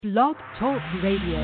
Blog Talk Radio.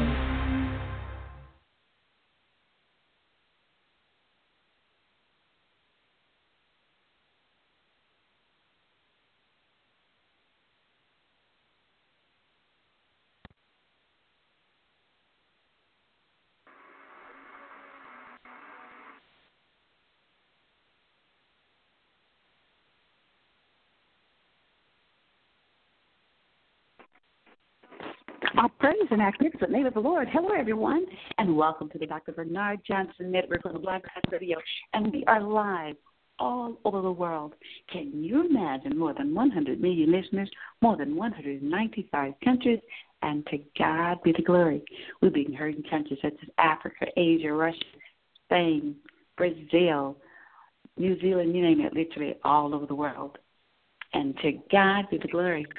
Our praise and magnificent name of the Lord. Hello, everyone, and welcome to the Dr. Bernard Johnson Network on the Blog Talk Radio. And we are live all over the world. Can you imagine more than 100 million listeners, more than 195 countries, and to God be the glory. We're being heard in countries such as Africa, Asia, Russia, Spain, Brazil, New Zealand, you name it, literally all over the world. And to God be the glory.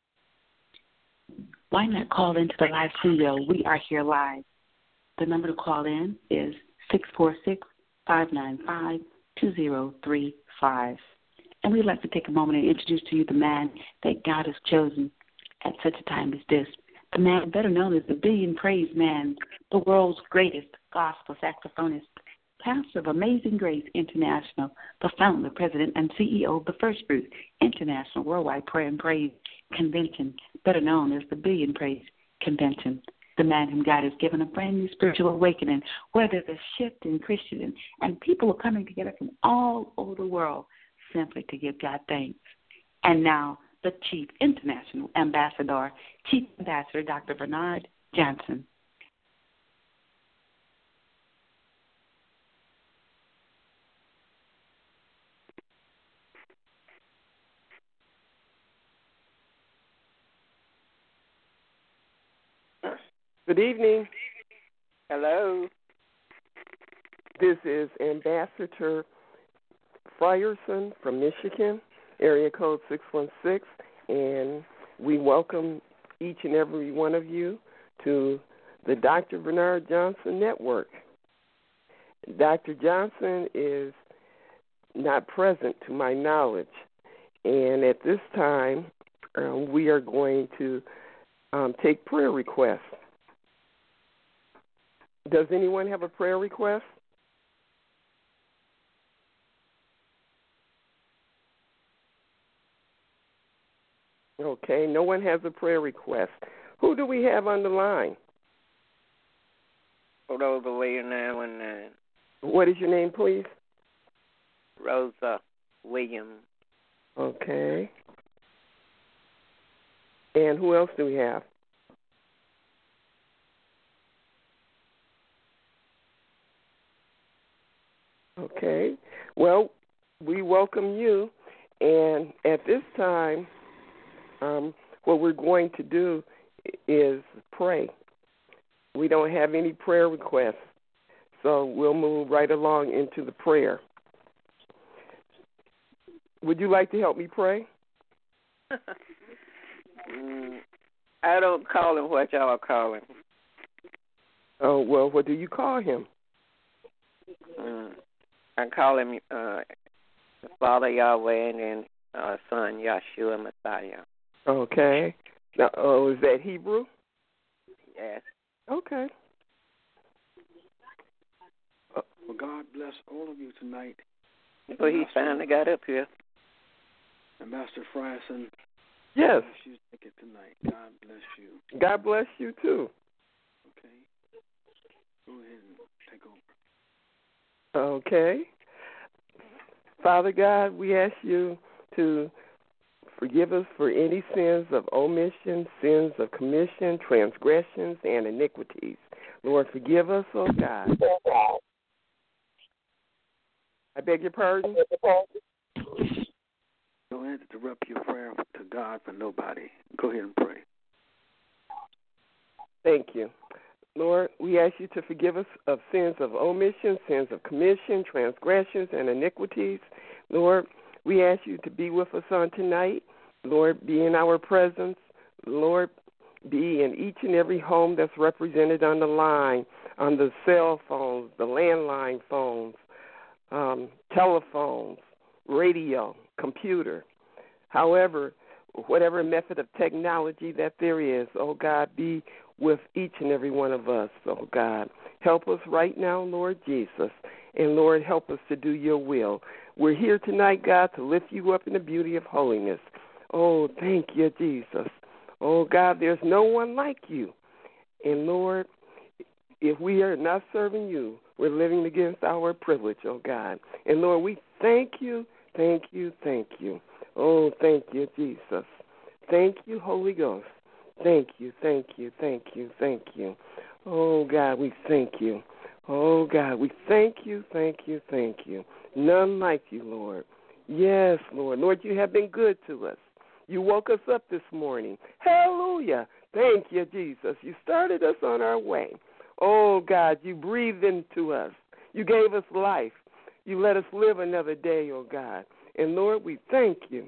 Why not call into the live studio? We are here live. The number to call in is 646-595-2035. And we'd like to take a moment and introduce to you the man that God has chosen at such a time as this. The man better known as the Billion Praise Man, the world's greatest gospel saxophonist, pastor of Amazing Grace International, the founder, president, and CEO of the First Fruit International Worldwide Prayer and Praise Convention, better known as the Billion Praise Convention. The man whom God has given a brand new spiritual awakening, where there's a shift in Christian, and people are coming together from all over the world simply to give God thanks. And now, the Chief International Ambassador, Chief Ambassador Dr. Bernard Johnson. Good evening. Hello. This is Ambassador Frierson from Michigan, area code 616, and we welcome each and every one of you to the Dr. Bernard Johnson Network. Dr. Johnson is not present to my knowledge, and at this time we are going to take prayer requests. Does anyone have a prayer request? Okay, no one has a prayer request. Who do we have on the line? Rosa Williams. What is your name, please? Rosa Williams. Okay. And who else do we have? Okay. Well, we welcome you. And at this time, what we're going to do is pray. We don't have any prayer requests, so we'll move right along into the prayer. Would you like to help me pray? I don't call him what y'all call him. Oh, well, what do you call him? I call him Father Yahweh and then Son Yahshua Messiah. Okay. Now, is that Hebrew? Yes. Okay. Well, God bless all of you tonight. Well, he finally got up here. Ambassador Frierson. Yes. God bless you tonight. God bless you. God bless you, too. Okay. Go ahead and take over. Okay. Father God, we ask you to forgive us for any sins of omission, sins of commission, transgressions, and iniquities. Lord, forgive us, oh God. I beg your pardon? Don't interrupt your prayer to God for nobody. Go ahead and pray. Thank you. Lord, we ask you to forgive us of sins of omission, sins of commission, transgressions, and iniquities. Lord, we ask you to be with us on tonight. Lord, be in our presence. Lord, be in each and every home that's represented on the line, on the cell phones, the landline phones, telephones, radio, computer. However, whatever method of technology that there is, oh God, be with each and every one of us, oh God. Help us right now, Lord Jesus, and Lord, help us to do your will. We're here tonight, God, to lift you up in the beauty of holiness. Oh, thank you, Jesus. Oh, God, there's no one like you. And, Lord, if we are not serving you, we're living against our privilege, oh, God. And, Lord, we thank you, thank you, thank you. Oh, thank you, Jesus. Thank you, Holy Ghost. Thank you, thank you, thank you, thank you. Oh, God, we thank you. Oh, God, we thank you, thank you, thank you. None like you, Lord. Yes, Lord. Lord, you have been good to us. You woke us up this morning. Hallelujah. Thank you, Jesus. You started us on our way. Oh, God, you breathed into us. You gave us life. You let us live another day, oh, God. And, Lord, we thank you.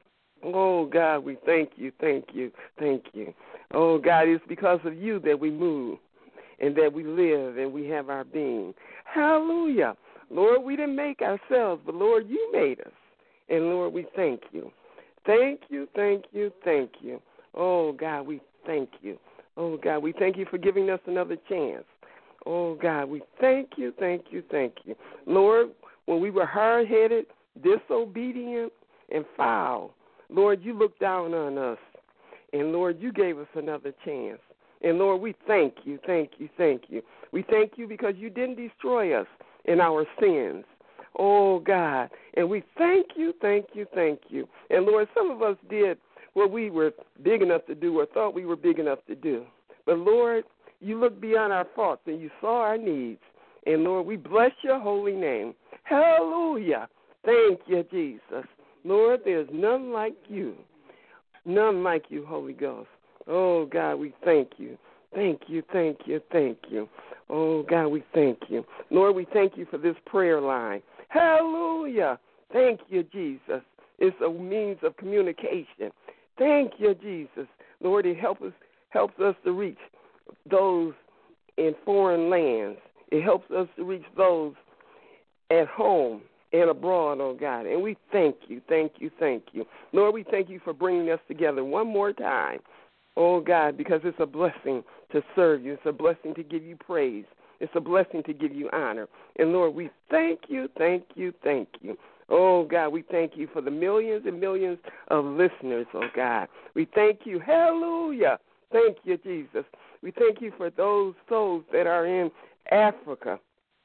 Oh, God, we thank you, thank you, thank you. Oh, God, it's because of you that we move and that we live and we have our being. Hallelujah. Lord, we didn't make ourselves, but, Lord, you made us. And, Lord, we thank you. Thank you, thank you, thank you. Oh, God, we thank you. Oh, God, we thank you for giving us another chance. Oh, God, we thank you, thank you, thank you. Lord, when we were hard-headed, disobedient, and foul, Lord, you looked down on us. And, Lord, you gave us another chance. And, Lord, we thank you, thank you, thank you. We thank you because you didn't destroy us in our sins. Oh, God. And we thank you, thank you, thank you. And, Lord, some of us did what we were big enough to do or thought we were big enough to do. But, Lord, you looked beyond our faults and you saw our needs. And, Lord, we bless your holy name. Hallelujah. Thank you, Jesus. Lord, there's none like you. None like you, Holy Ghost. Oh, God, we thank you. Thank you, thank you, thank you. Oh, God, we thank you. Lord, we thank you for this prayer line. Hallelujah. Thank you, Jesus. It's a means of communication. Thank you, Jesus. Lord, it helps us to reach those in foreign lands. It helps us to reach those at home and abroad, oh God. And we thank you, thank you, thank you. Lord, we thank you for bringing us together one more time, oh God, because it's a blessing to serve you. It's a blessing to give you praise. It's a blessing to give you honor. And, Lord, we thank you, thank you, thank you. Oh, God, we thank you for the millions and millions of listeners, oh, God. We thank you. Hallelujah. Thank you, Jesus. We thank you for those souls that are in Africa.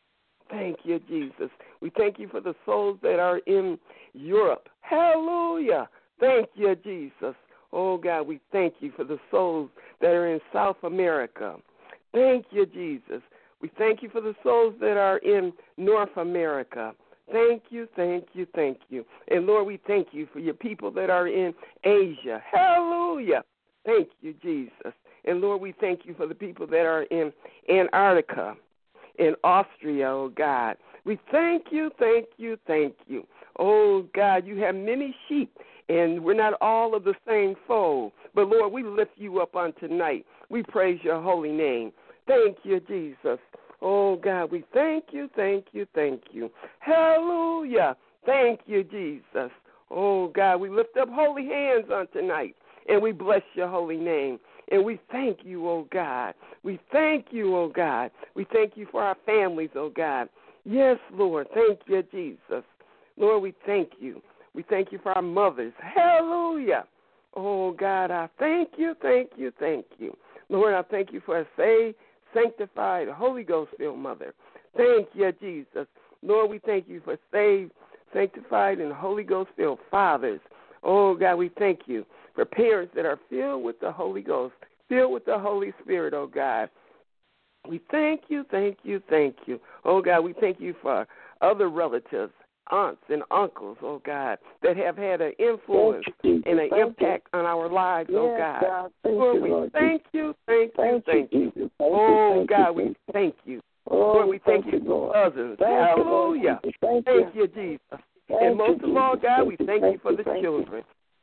Thank you, Jesus. We thank you for the souls that are in Europe. Hallelujah. Thank you, Jesus. Oh, God, we thank you for the souls that are in South America. Thank you, Jesus. We thank you for the souls that are in North America. Thank you, thank you, thank you. And, Lord, we thank you for your people that are in Asia. Hallelujah. Thank you, Jesus. And, Lord, we thank you for the people that are in Antarctica, in Austria, oh, God. We thank you, thank you, thank you. Oh, God, you have many sheep, and we're not all of the same fold. But, Lord, we lift you up on tonight. We praise your holy name. Thank you, Jesus. Oh, God, we thank you, thank you, thank you. Hallelujah. Thank you, Jesus. Oh, God, we lift up holy hands on tonight, and we bless your holy name. And we thank you, oh, God. We thank you, oh, God. We thank you for our families, oh, God. Yes, Lord. Thank you, Jesus. Lord, we thank you. We thank you for our mothers. Hallelujah. Oh, God, I thank you, thank you, thank you. Lord, I thank you for a saved, sanctified, Holy Ghost-filled mother. Thank you, Jesus. Lord, we thank you for saved, sanctified, and Holy Ghost-filled fathers. Oh, God, we thank you for parents that are filled with the Holy Ghost, filled with the Holy Spirit, oh, God. We thank you, thank you, thank you. Oh, God, we thank you for other relatives, aunts and uncles, oh, God, that have had an influence and an impact on our lives, oh, God. Lord, we thank you, thank you, thank you. Oh, God, we thank you. Lord, we thank you for cousins. Hallelujah. Thank you, Jesus. And most of all, God, we thank you for the children.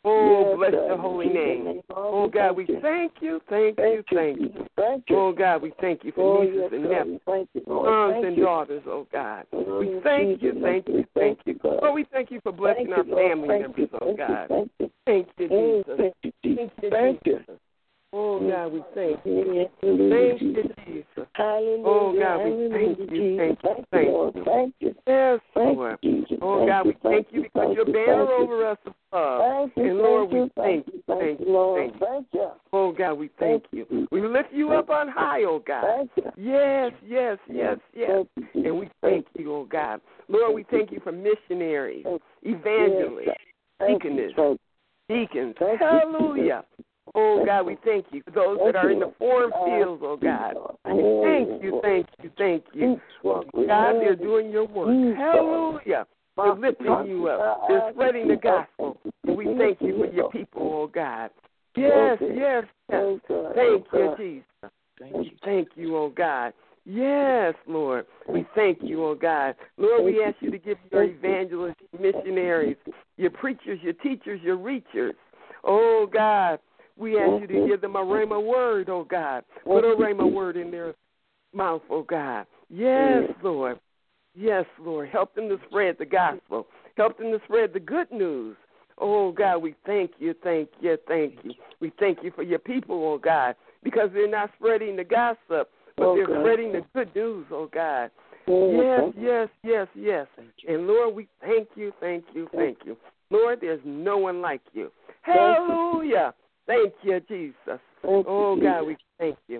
Oh, Yes, bless God. your holy In Jesus' name. Lord, Oh, God, we thank you, thank you, thank you. Jesus. Thank you. Oh, God, we thank you Oh, for nieces yes, and God. nephews, Thank you, Lord. sons Thank and you. daughters, oh, God. Oh, We thank you, Jesus, thank you, thank thank you. you, God. Lord, we thank you for blessing Thank our you, Lord. family Thank members, you, oh, thank you, God. thank you. Thank you, Oh, Jesus. thank you, Jesus. Thank you, Thank you. Jesus. Oh, God, we thank you. Hallelujah, Thank you, Jesus. Jesus. Hallelujah, Oh, God, we hallelujah, thank you, Jesus. thank you, Thank you, thank Lord. you. Thank you. Yes, Thank Lord. you, Jesus. Oh, God, we thank you because your banner over us is love. Thank you, And, Lord, we thank thank you, thank you, Lord. Thank you. Oh, God, we thank you. We lift you up on high, oh, God. Thank you. Yes, yes, yes, yes. And we thank you, oh, God. Lord, we thank you for missionaries, evangelists, deaconess, deacons. Hallelujah. Oh, God, we thank you for those that are in the foreign fields, oh, God. Thank you, thank you, thank you. Oh, God, they're doing your work. Hallelujah. They're lifting you up. They're spreading the gospel. And we thank you for your people, oh, God. Yes, yes, yes. Thank you, Jesus. Thank you, oh, God. Yes, Lord. We thank you, oh, God. Lord, we ask you to give your evangelists, missionaries, your preachers, your teachers, your reachers. Oh, God. We ask you to give them a rhema word, oh, God. Put a rhema word in their mouth, oh, God. Yes, Lord. Yes, Lord. Help them to spread the gospel. Help them to spread the good news. Oh, God, we thank you, thank you, thank you. We thank you for your people, oh, God, because they're not spreading the gossip, but they're spreading the good news, oh, God. Yes, yes, yes, yes. And, Lord, we thank you, thank you, thank you. Lord, there's no one like you. Hallelujah. Thank you, Jesus. Oh, God, we thank you.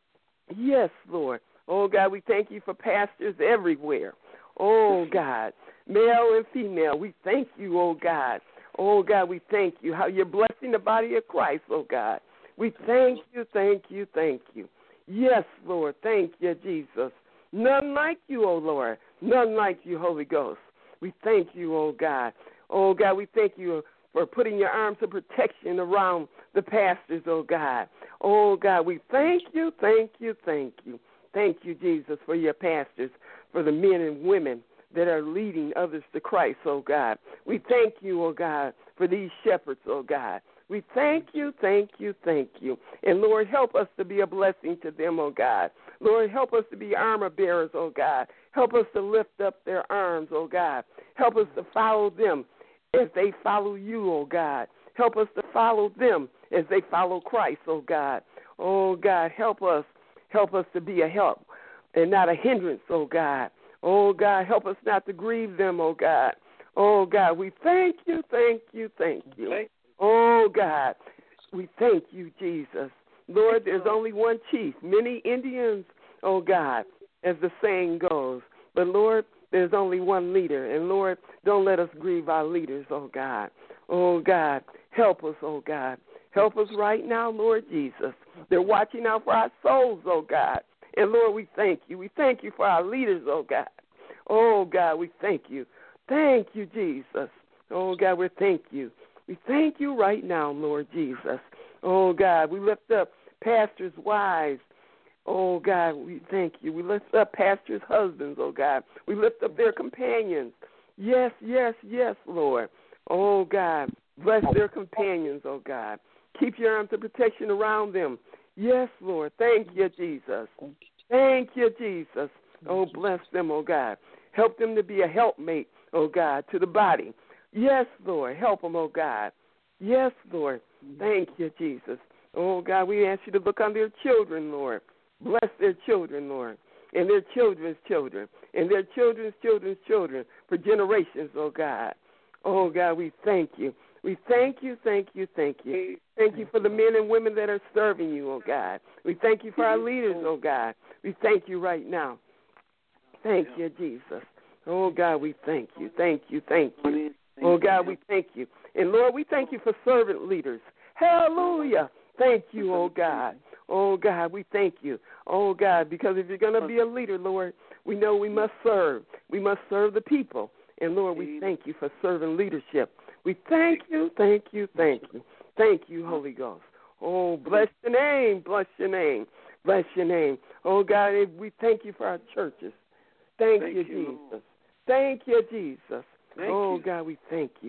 Yes, Lord. Oh, God, we thank you for pastors everywhere. Oh, God, male and female, we thank you, oh, God. Oh, God, we thank you, how you're blessing the body of Christ, oh, God. We thank you, thank you, thank you. Yes, Lord, thank you, Jesus. None like you, oh, Lord. None like you, Holy Ghost. We thank you, oh, God. Oh, God, we thank you for putting your arms of protection around the pastors, oh, God. Oh, God, we thank you, thank you, thank you. Thank you, Jesus, for your pastors, for the men and women that are leading others to Christ, oh, God. We thank you, oh, God, for these shepherds, oh, God. We thank you, thank you, thank you. And, Lord, help us to be a blessing to them, oh, God. Lord, help us to be armor bearers, oh, God. Help us to lift up their arms, oh, God. Help us to follow them as they follow you, oh, God. Help us to follow them as they follow Christ, oh, God. Oh, God, help us. Help us to be a help and not a hindrance, oh, God. Oh, God, help us not to grieve them, oh, God. Oh, God, we thank you, thank you, thank you. Oh, God, we thank you, Jesus. Lord, there's only one chief, many Indians, oh, God, as the saying goes. But, Lord, there's only one leader. And, Lord, don't let us grieve our leaders, oh, God. Oh, God, help us, oh, God. Help us right now, Lord Jesus. They're watching out for our souls, oh, God. And, Lord, we thank you. We thank you for our leaders, oh, God. Oh, God, we thank you. Thank you, Jesus. Oh, God, we thank you. We thank you right now, Lord Jesus. Oh, God, we lift up pastors' wives. Oh, God, we thank you. We lift up pastors' husbands, oh, God. We lift up their companions. Yes, yes, yes, Lord. Oh, God, bless their companions, oh, God. Keep your arms of protection around them. Yes, Lord. Thank you, Jesus. Thank you, Jesus. Oh, bless them, oh, God. Help them to be a helpmate, oh, God, to the body. Yes, Lord. Help them, oh, God. Yes, Lord. Thank you, Jesus. Oh, God, we ask you to look on their children, Lord. Bless their children, Lord, and their children's children, and their children's children's children for generations, oh, God. Oh, God, we thank you. We thank you, thank you, thank you. Thank you for the men and women that are serving you, oh, God. We thank you for our leaders, oh, God. We thank you right now. Thank you, Jesus. Oh, God, we thank you, thank you, thank you. Oh, God, we thank you. And, Lord, we thank you for servant leaders. Hallelujah. Thank you, oh, God. Oh, God, we thank you. Oh, God, because if you're going to be a leader, Lord, we know we must serve. We must serve the people. And, Lord, we thank you for servant leadership. We thank you, thank you, thank you. Thank you, Holy Ghost. Oh, bless your name, bless your name, bless your name. Oh, God, we thank you for our churches. Thank you, Jesus. Thank you, Jesus. Oh, God, we thank you.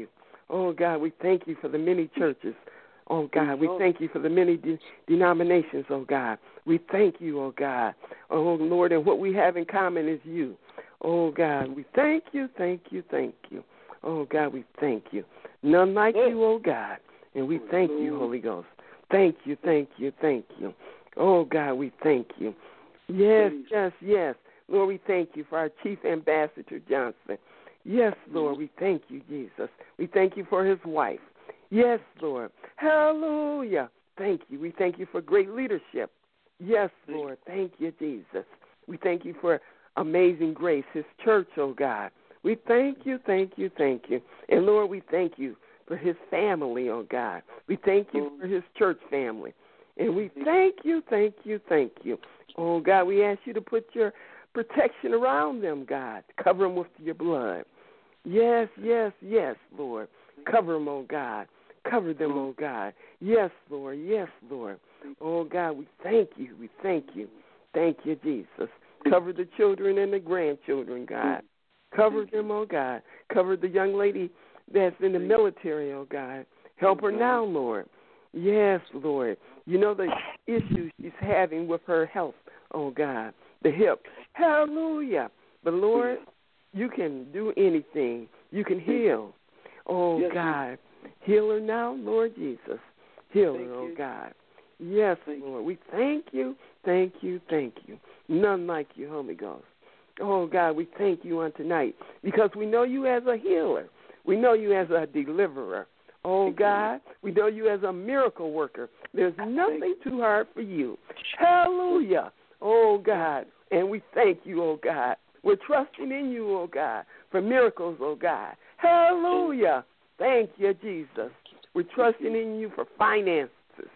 Oh, God, we thank you for the many churches. Oh, God, we thank you for the many denominations, oh, God. We thank you, oh, God. Oh, Lord, and what we have in common is you. Oh, God, we thank you, thank you, thank you. Oh, God, we thank you. None like you, oh, God. And we thank you, Holy Ghost. Thank you, thank you, thank you. Oh, God, we thank you. Yes, yes, yes. Lord, we thank you for our Chief Ambassador Johnson. Yes, Lord, we thank you, Jesus. We thank you for his wife. Yes, Lord. Hallelujah. Thank you. We thank you for great leadership. Yes, Lord. Thank you, Jesus. We thank you for Amazing Grace, his church, oh God. We thank you, thank you, thank you. And, Lord, we thank you for his family, oh God. We thank you for his church family. And we thank you, thank you, thank you. Oh, God, we ask you to put your protection around them, God. Cover them with your blood. Yes, yes, yes, Lord. Cover them, oh God. Cover them, oh God. Yes, Lord. Yes, Lord. Oh, God, we thank you. We thank you. Thank you, Jesus. Cover the children and the grandchildren, God. Cover them, oh God. Cover the young lady that's in the military, oh God. Help her now, Lord. Yes, Lord. You know the issues she's having with her health, oh God. The hip. Hallelujah. But, Lord, you can do anything. You can heal. Oh, God. Heal her now, Lord Jesus. Heal her, oh God. Yes, Lord. We thank you, thank you, thank you. None like you, Holy Ghost. Oh, God, we thank you on tonight because we know you as a healer. We know you as a deliverer. Oh, God, we know you as a miracle worker. There's nothing too hard for you. Hallelujah. Oh, God, and we thank you, oh, God. We're trusting in you, oh, God, for miracles, oh, God. Hallelujah. Thank you, Jesus. We're trusting in you for finances.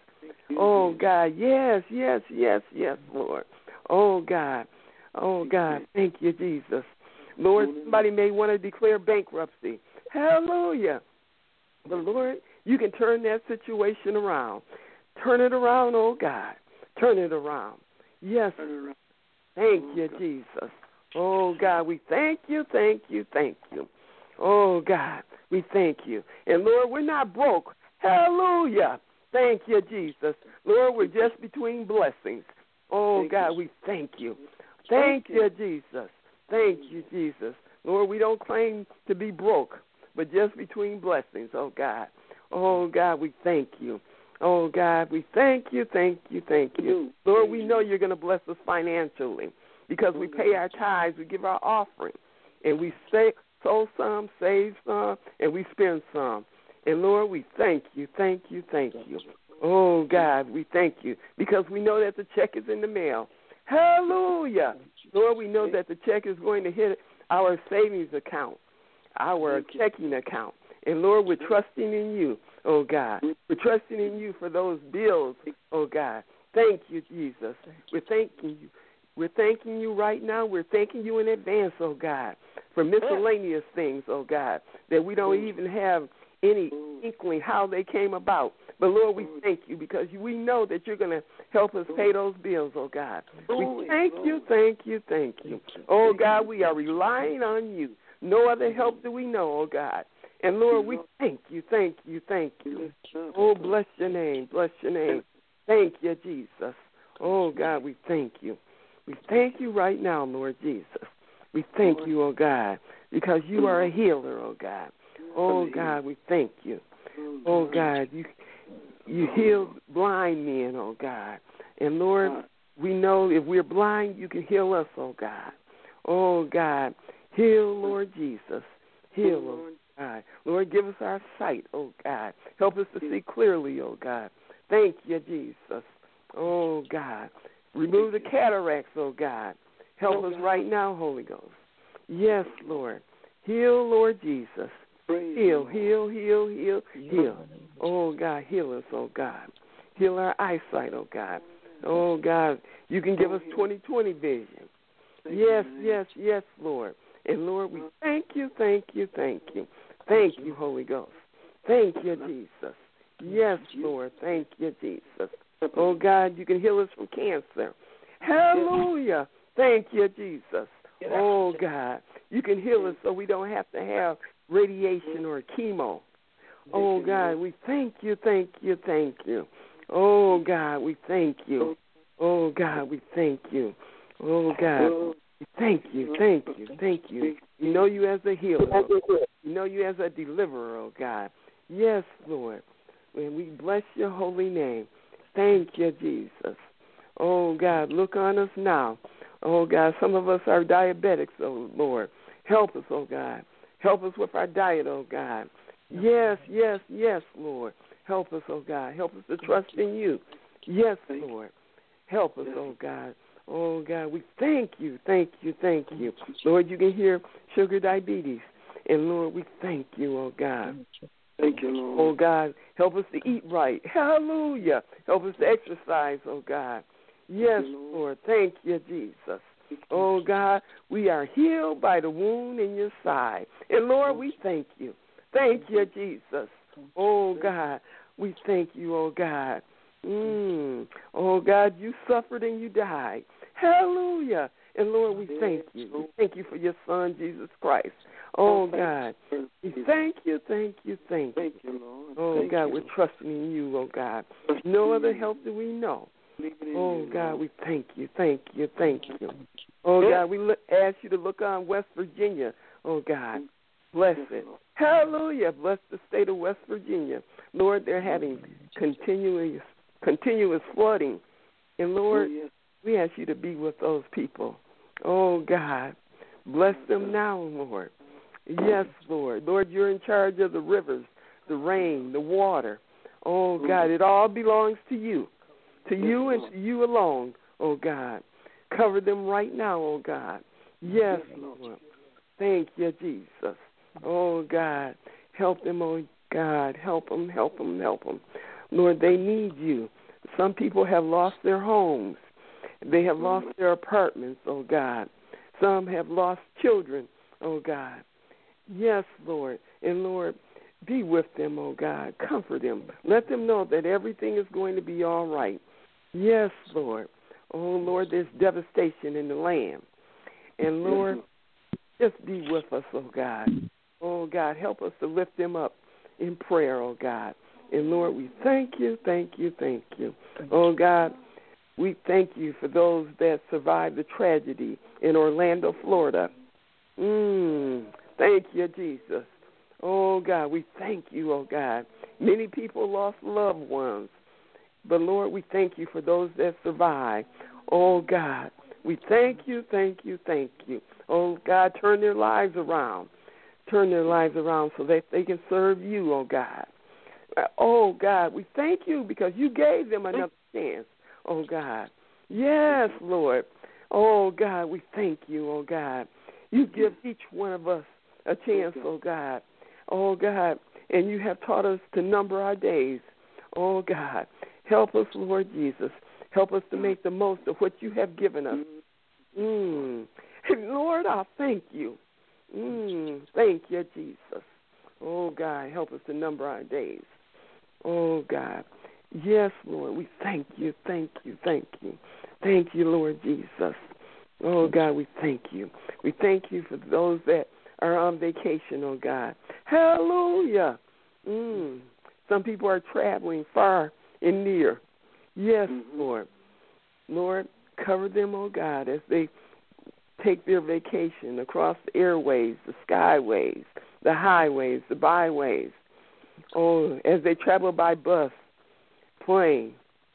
Oh, God, yes, yes, yes, yes, Lord. Oh, God. Oh, God, thank you, Jesus. Lord, somebody may want to declare bankruptcy. Hallelujah. But, Lord, you can turn that situation around. Turn it around, oh, God. Turn it around. Yes. Thank you, Jesus. Oh, God, we thank you, thank you, thank you. Oh, God, we thank you. And, Lord, we're not broke. Hallelujah. Thank you, Jesus. Lord, we're just between blessings. Oh, God, we thank you. Thank you, Jesus. Thank you, Jesus. Lord, we don't claim to be broke, but just between blessings, oh, God. Oh, God, we thank you. Oh, God, we thank you, thank you, thank you. Lord, we know you're going to bless us financially because we pay our tithes, we give our offering, and we sow some, save some, and we spend some. And, Lord, we thank you, thank you, thank you. Oh, God, we thank you because we know that the check is in the mail. Hallelujah. Lord, we know that the check is going to hit our savings account, our checking account. And, Lord, we're trusting in you, oh, God. We're trusting in you for those bills, oh, God. Thank you, Jesus. We're thanking you. We're thanking you right now. We're thanking you in advance, oh, God, for miscellaneous things, oh, God, that we don't even have any inkling how they came about. But, Lord, we thank you because we know that you're going to help us pay those bills, oh, God. We thank you, thank you, thank you. Oh, God, we are relying on you. No other help do we know, oh, God. And, Lord, we thank you, thank you, thank you. Oh, bless your name, bless your name. Thank you, Jesus. Oh, God, we thank you. We thank you right now, Lord Jesus. We thank you, oh, God, because you are a healer, oh, God. Oh, God, we thank you. Oh, God, you healed blind men, oh, God. And, Lord, we know if we're blind, you can heal us, oh, God. Oh, God, heal, Lord Jesus. Heal, oh, God. Lord, give us our sight, oh, God. Help us to see clearly, oh, God. Thank you, Jesus. Oh, God. Remove the cataracts, oh, God. Help us right now, Holy Ghost. Yes, Lord. Heal, Lord Jesus. Heal, heal, heal, heal, heal. Oh, God, heal us, oh, God. Heal our eyesight, oh, God. Oh, God, you can give us 20/20 vision. Yes, yes, yes, Lord. And, Lord, we thank you, thank you, thank you. Thank you, Holy Ghost. Thank you, Jesus. Yes, Lord, thank you, Jesus. Oh, God, you can heal us from cancer. Hallelujah. Thank you, Jesus. Oh, God, you can heal us so we don't have to have radiation or chemo. Oh, God, we thank you, thank you, thank you. Oh, God, we thank you. Oh, God, we thank you. Oh, God, we thank you, thank you, thank you. We know you as a healer. We know you as a deliverer, oh, God. Yes, Lord. And we bless your holy name. Thank you, Jesus. Oh, God, look on us now. Oh, God, some of us are diabetics, oh, Lord. Help us, oh, God. Help us with our diet, oh, God. Yes, yes, yes, Lord. Help us, oh, God. Help us to trust in you. Yes, Lord. Help us, oh, God. Oh, God, we thank you, thank you, thank you. Lord, you can hear sugar diabetes. And, Lord, we thank you, oh, God. Thank you, Lord. Oh, God, help us to eat right. Hallelujah. Help us to exercise, oh, God. Yes, Lord. Thank you, Jesus. Oh, God, we are healed by the wound in your side. And, Lord, we thank you. Thank you, Jesus. Oh, God, we thank you, oh, God. Oh, God, you suffered and you died. Hallelujah. And, Lord, we thank you. We thank you for your Son, Jesus Christ. Oh, God, we thank you, thank you, thank you. Oh, God, we're trusting in you, oh, God. No other help do we know. Oh, God, we thank you, thank you, thank you. Oh, God, we ask you to look on West Virginia. Oh, God, bless it. Hallelujah. Bless the state of West Virginia. Lord, they're having continuous flooding. And, Lord, we ask you to be with those people. Oh, God, bless them now, Lord. Yes, Lord. Lord, you're in charge of the rivers, the rain, the water. Oh, God, it all belongs to you and to you alone, oh, God. Cover them right now, oh, God. Yes, Lord. Thank you, Jesus. Oh, God. Help them, oh, God. Help them, help them, help them. Lord, they need you. Some people have lost their homes. They have lost their apartments, oh, God. Some have lost children, oh, God. Yes, Lord. And, Lord, be with them, oh, God. Comfort them. Let them know that everything is going to be all right. Yes, Lord. Oh, Lord, there's devastation in the land. And, Lord, just be with us, oh, God. Oh, God, help us to lift them up in prayer, oh, God. And, Lord, we thank you, thank you, thank you. Oh, God, we thank you for those that survived the tragedy in Orlando, Florida. Thank you, Jesus. Oh, God, we thank you, oh, God. Many people lost loved ones. But, Lord, we thank you for those that survived. Oh, God, we thank you, thank you, thank you. Oh, God, turn their lives around. Turn their lives around so that they can serve you, oh, God. Oh, God, we thank you because you gave them another chance, oh, God. Yes, Lord. Oh, God, we thank you, oh, God. You give each one of us a chance, oh, God. Oh, God, and you have taught us to number our days. Oh, God, help us, Lord Jesus. Help us to make the most of what you have given us. And Lord, I thank you. Thank you, Jesus. Oh, God, help us to number our days. Oh, God. Yes, Lord, we thank you, thank you, thank you. Thank you, Lord Jesus. Oh, God, we thank you. We thank you for those that are on vacation, oh, God. Hallelujah. Some people are traveling far and near. Yes, Lord. Lord, cover them, oh, God, as they take their vacation across the airways, the skyways, the highways, the byways. Oh, as they travel by bus, plane,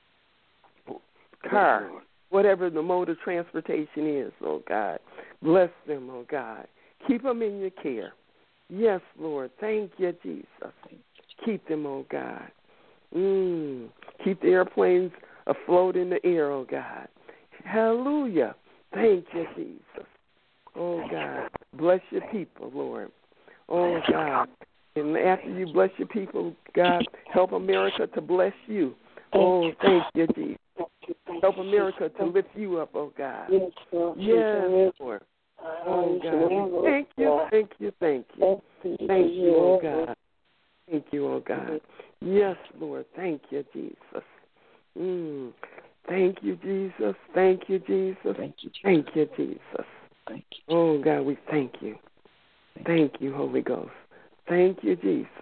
car, whatever the mode of transportation is, oh, God. Bless them, oh, God. Keep them in your care. Yes, Lord. Thank you, Jesus. Keep them, oh, God. Keep the airplanes afloat in the air, oh, God. Hallelujah. Thank you, Jesus. Oh, God. Bless your people, Lord. Oh, God. And after you bless your people, God, help America to bless you. Oh, thank you, Jesus. Help America to lift you up, oh, God. Yes, Lord. Oh, God. Thank you, thank you, thank you. Thank you, oh, God. Thank you, oh, God. Yes, Lord. Thank you, Jesus. Thank you, Jesus. Thank you, Jesus. Thank you, Jesus. Oh, God, we thank you. Thank you, Holy Ghost. Thank you, Jesus.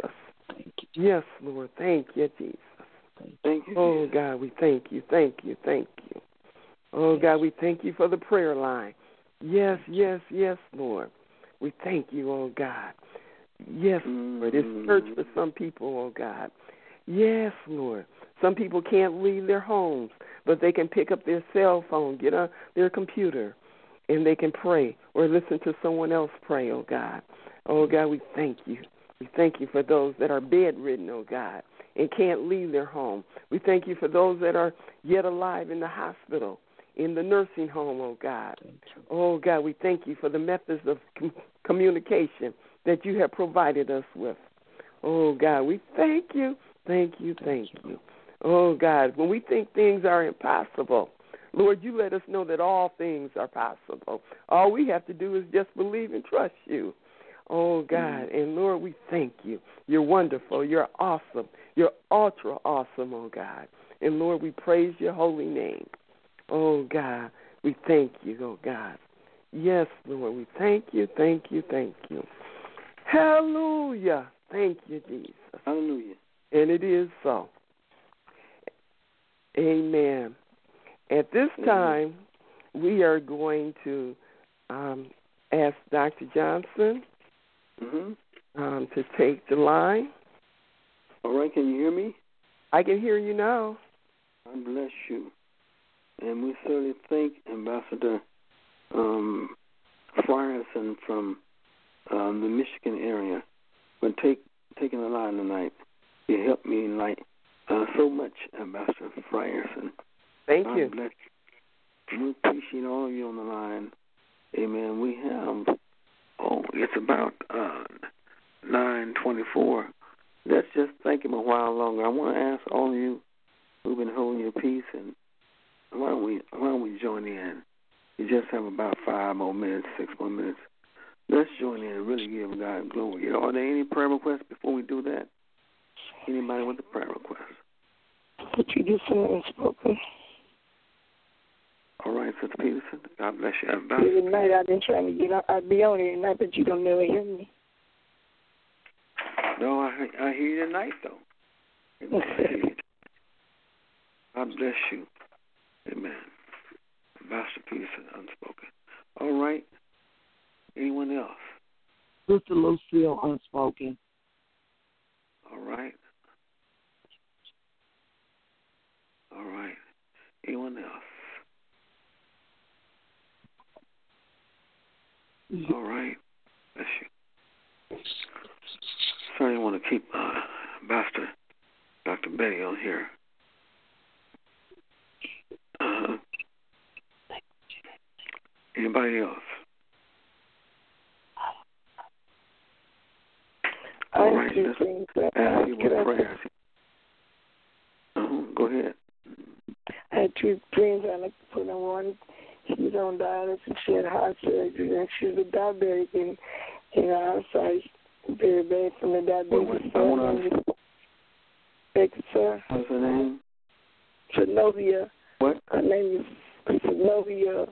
Thank you. Yes, Lord. Thank you, Jesus. Thank you. Oh, God, we thank you. Thank you. Thank you. Oh, God, we thank you for the prayer line. Yes, yes, yes, Lord. We thank you, oh, God. Yes, Lord. It's church for some people, oh, God. Yes, Lord. Some people can't leave their homes, but they can pick up their cell phone, get on their computer, and they can pray or listen to someone else pray, oh, God. Oh, God, we thank you. We thank you for those that are bedridden, oh, God, and can't leave their home. We thank you for those that are yet alive in the hospital, in the nursing home, oh, God. Oh, God, we thank you for the methods of communication that you have provided us with. Oh, God, we thank you. Thank you, thank you. Oh, God, when we think things are impossible, Lord, you let us know that all things are possible. All we have to do is just believe and trust you. Oh, God, and Lord, we thank you. You're wonderful. You're awesome. You're ultra awesome, oh, God. And, Lord, we praise your holy name. Oh, God, we thank you, oh, God. Yes, Lord, we thank you, thank you, thank you. Hallelujah. Thank you, Jesus. Hallelujah. And it is so. Amen. At this time, we are going to ask Dr. Johnson to take the line. All right, can you hear me? I can hear you now. God bless you. And we certainly thank Ambassador Frierson from the Michigan area for taking the line tonight. You helped me so much, Ambassador Frierson. Thank God you. Bless you. We appreciate all of you on the line. Amen. We have, it's about 9:24. Let's just thank him a while longer. I want to ask all of you who've been holding your peace, and why don't we join in? You just have about 5 more minutes, 6 more minutes. Let's join in and really give God glory. Are there any prayer requests before we do that? Anybody with a prayer request? What you just said unspoken. All right, Sister Peterson. God bless you. Every night I've been trying to get on. I'd be on here at night, but you don't never hear me. No, I hear you tonight, though. Amen. God bless you. Amen. Ambassador Peterson, unspoken. All right. Anyone else? Sister Lucille, unspoken. All right. All right. Anyone else? All right. Bless you. Sorry, I want to keep Ambassador Dr. Betty on here. Anybody else? All right, let's ask you what prayers. Go ahead. I had 2 friends I like to put on one. She's on dialysis. She had heart surgery, and she's a diabetic, and her eyesight very bad from the diabetes. Thank you, sir. What's her name? Genovia. What? Her name is Genovia.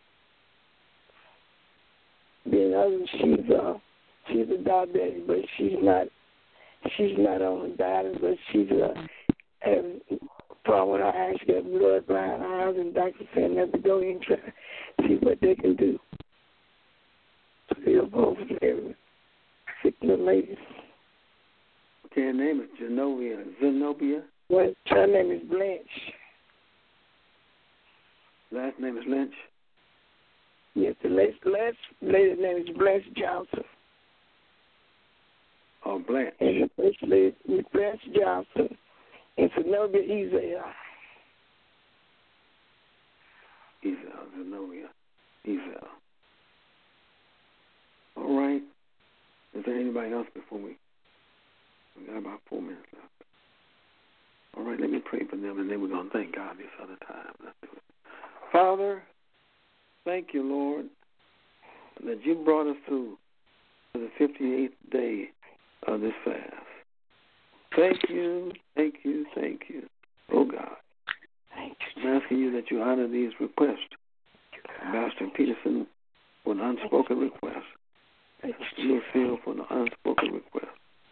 She's a diabetic, but she's not on the dialysis, but she's having a problem with her eyes. She got blood behind her eyes, and doctor saying that to go in and try to see what they can do to help both very sick little ladies. Okay, her name is Zenobia. Well, her name is Blanche. Last name is Lynch? Yes, the last lady's name is Blanche Johnson. Oh, Blanche. And the first lady is Blanche Johnson. And Zenobia Ezel. Zenobia Ezel. All right. Is there anybody else before we got about 4 minutes left? All right, let me pray for them, and then we're going to thank God this other time. Let's do it. Father, thank you, Lord, that you brought us through to the 58th day of this fast. Thank you, thank you, thank you, oh God. I'm asking you that you honor these requests. Ambassador Peterson for an unspoken request. Lucille for an unspoken request.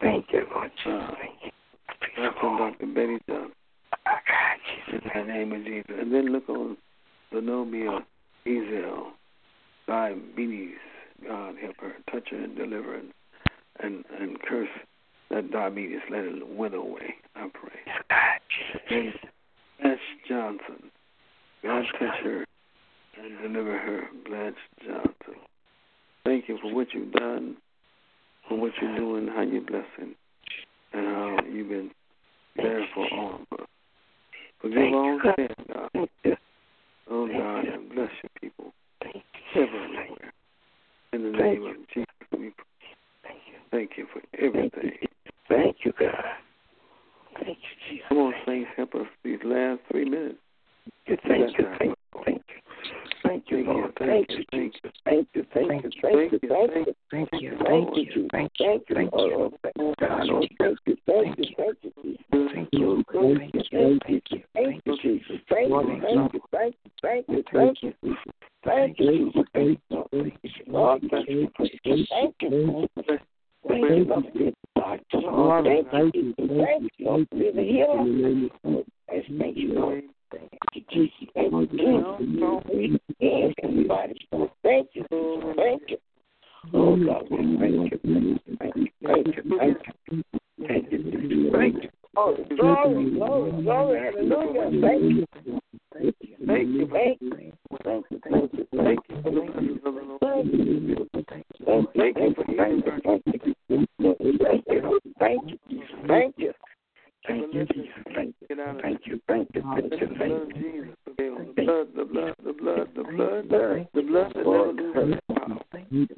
Thank you, Lord Jesus. Thank you. Dr. Betty Johnson. In the name of Jesus. And then look on Zenobia Ezel, diabetes. God help her, touch her and deliver her, and curse that diabetes. Let it wither away, I pray. And Blanche Johnson, God touch her and deliver her. Blanche Johnson. Thank you for what you've done, for what you're doing, how you're blessing, and how you've been there for all of us. Forgive all sin, God. Oh, God, and bless your people everywhere. In the name of Jesus, we pray. Thank you for everything. Thank you, God. Thank you, Jesus. Come on, saints, help us these last 3 minutes. Thank you, thank you. Thank you, Lord. Thank you, thank you, thank you, thank you, thank you, thank you, thank you, thank you, Lord. Thank you, God. Oh, thank you, thank you, thank you, Jesus. Thank you, thank you, thank you, thank you, Jesus. Thank you, thank you, thank you, thank you, thank you, thank you, Jesus. Thank you, Lord. Thank you, thank you, thank you, Lord. Thank you, thank you, Lord. Be the healer. Thank you, Lord. Thank you, Jesus. Thank you, Jesus. Everybody, thank you, thank you. Oh, God, thank you, thank you, thank you, thank you, thank you, thank you. Oh, glory, glory, glory, hallelujah. Thank you, thank you, thank you, thank you, thank you, thank you, thank you for the blessings of the Lord. Thank you, thank you for thank you, thank you, thank you, thank you, thank you. Thank you, Jesus. Thank you, thank you, thank you, thank you, thank you. The blood that never loses power. Thank you.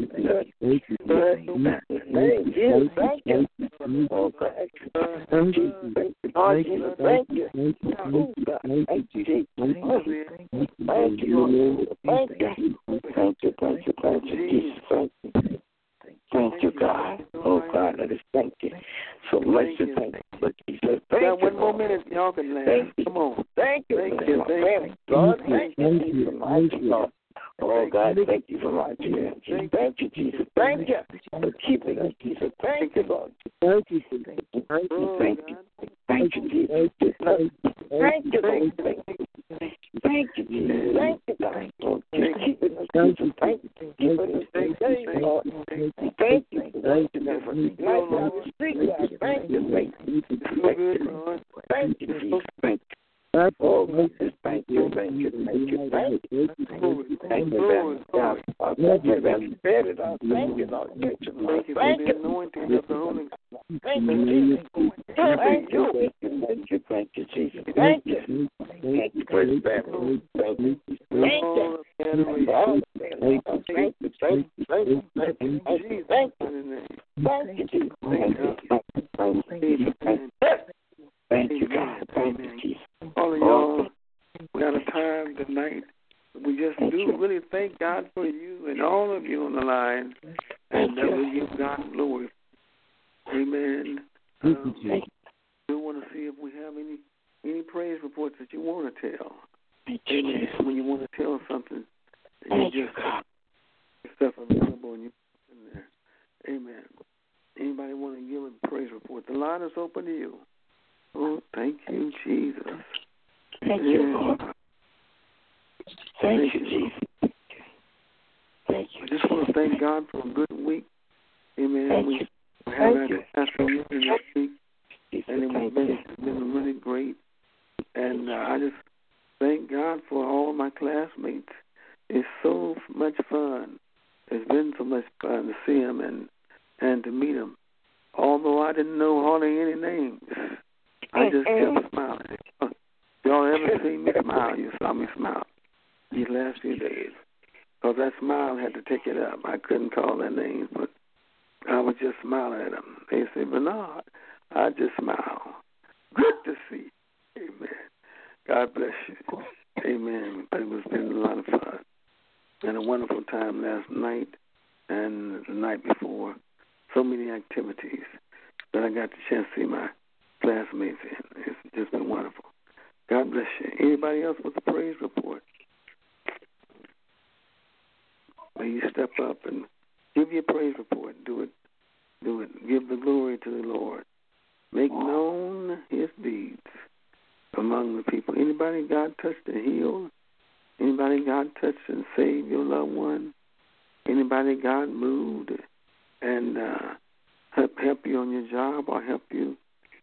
Thank you. Oh, thank you. Thank you. Thank you. Thank you. Oh, God. Thank you, Jesus. Thank you. Thank you. Thank you. Thank you. Thank you. Thank you, Jesus. Thank you. Thank you, God. Oh, God, let us thank you so much. Thank you. Jesus. Thank you. 1 more minute, y'all can laugh. Come on. Thank you. Thank you. God, thank you for my Jesus. Oh, God, thank you for my Jesus. Thank you, Jesus. Thank you for keeping us, Jesus. Thank you, Lord. Thank you. Thank you. Thank you. Thank you, Jesus. Thank you, Lord. Thank you, Jesus. Thank you, God. Lord, keep keeping us, Jesus. Thank you for keeping us safe, Lord. Thank you. Thank you. Life on the street, God. Thank you. Thank you. Thank you, Jesus. Thank you. Oh, Jesus, thank you, thank you, thank you, thank you. Thank you, God. Thank you, thank you, Lord. Thank you, Lord. Thank you, Lord. Thank you. Thank you, Jesus. Thank you. Thank you, thank you, Jesus. Thank you. Thank you for his family. Thank you. Thank you. Thank you. Thank you. Thank you. Thank you. Thank you. Thank you. Thank you, Jesus. Thank you, God. Thank you, Jesus. All of y'all, we out of time tonight. We just do really thank God for you and all of you on the line, and that we give God glory. Amen. We want to see if we have any praise reports that you want to tell. Amen. When you want to tell something, you just have stuff available and you put in there. Amen. Anybody want to give a praise report? The line is open to you. Oh, thank you, Jesus. Thank you, Lord. Thank you, Jesus. Thank you. I just want to thank God for a good week. Amen. Thank we you. have had a pastor meeting this week, and it's been really great. And I just thank God for all my classmates. It's so much fun. It's been so much fun to see them and to meet them. Although I didn't know hardly any names, I just kept smiling. Y'all ever seen me smile? You saw me smile these last few days. Because that smile had to take it up. I couldn't call their names, but I was just smiling at them. They said, Bernard, I just smile. Good to see you. Amen. God bless you. Amen. But it's been a lot of fun. And a wonderful time last night and the night before. So many activities that I got the chance to see my classmates in. It's just been wonderful. God bless you. Anybody else with a praise report? May you step up and give your praise report. Do it Do it. Give the glory to the Lord. Make known his deeds among the people. Anybody God touched and healed? Anybody God touched and saved your loved one? Anybody God moved and help you on your job or help you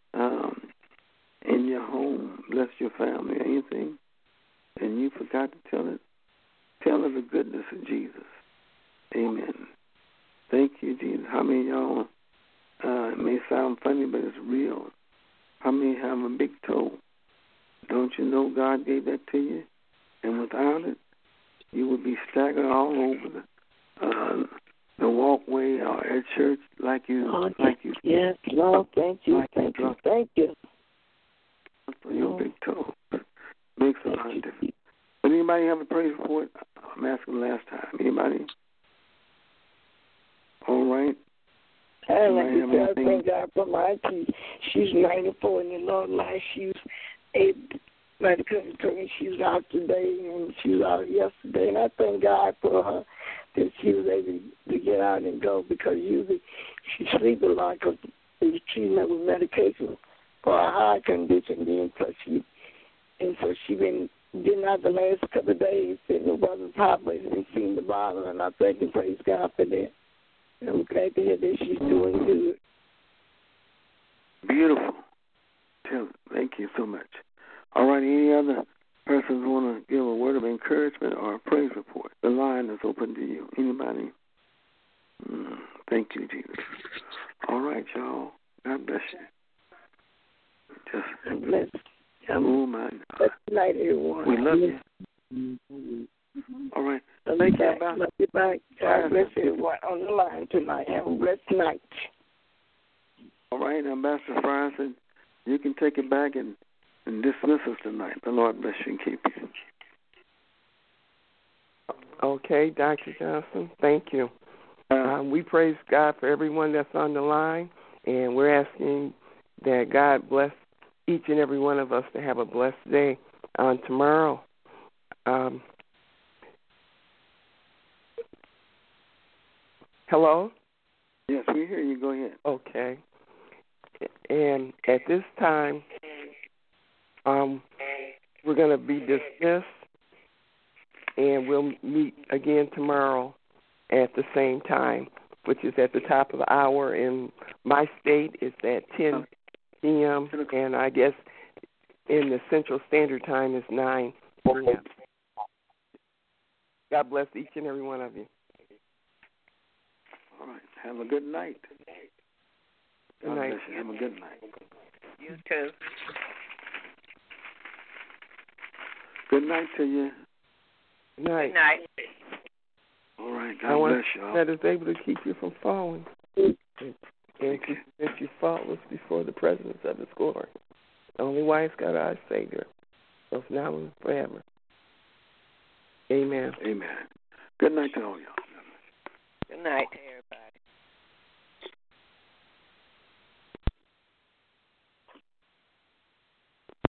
in your home, bless your family, or anything, and you forgot to tell it? Tell of the goodness of Jesus. Amen. Thank you, Jesus. How many of y'all, it may sound funny, but it's real. How many have a big toe? Don't you know God gave that to you? And without it, you would be staggered all over the walkway or at church like you. Yes, Lord, thank you, thank you. For your big toe. Makes a lot of difference. But anybody have a praise report? I'm asking the last time. Anybody? All right. I like to thank God for my auntie. She's 94 in the Lord life. She was able to she was out today and she was out yesterday. And I thank God for her that she was able to get out and go because usually she sleeps a lot because of the treatment with medication for a heart condition. So she been getting out the last couple of days and it wasn't popular and seen the bottle. And I thank and praise God for that. I'm glad to hear that she's doing good. Beautiful. Thank you so much. All right, any other persons want to give a word of encouragement or a praise report? The line is open to you. Anybody? Thank you, Jesus. All right, y'all. God bless you. God bless. Oh, my God. Good night, everyone. We love you. All right. Thank you, Ambassador. Love you back. God bless everyone on the line tonight. Have a blessed night. All right, Ambassador Frierson, you can take it back and dismiss us tonight. The Lord bless you and keep you. Okay, Dr. Johnson, thank you. We praise God for everyone that's on the line, and we're asking that God bless each and every one of us to have a blessed day on tomorrow. Hello? Yes, we hear you. Go ahead. Okay. And at this time, we're going to be dismissed, and we'll meet again tomorrow at the same time, which is at the top of the hour. In my state, it's at 10 p.m., and I guess in the Central Standard Time is 9 p.m. God bless each and every one of you. All right. Have a good night. Good night. Have a good night. You too. Good night to you. Good night. Good night. All right. God bless y'all. That is able to keep you from falling. And keep you faultless before the presence of His glory. The only wise God, our Savior, both now and forever. Amen. Amen. Good night to all y'all. Good night.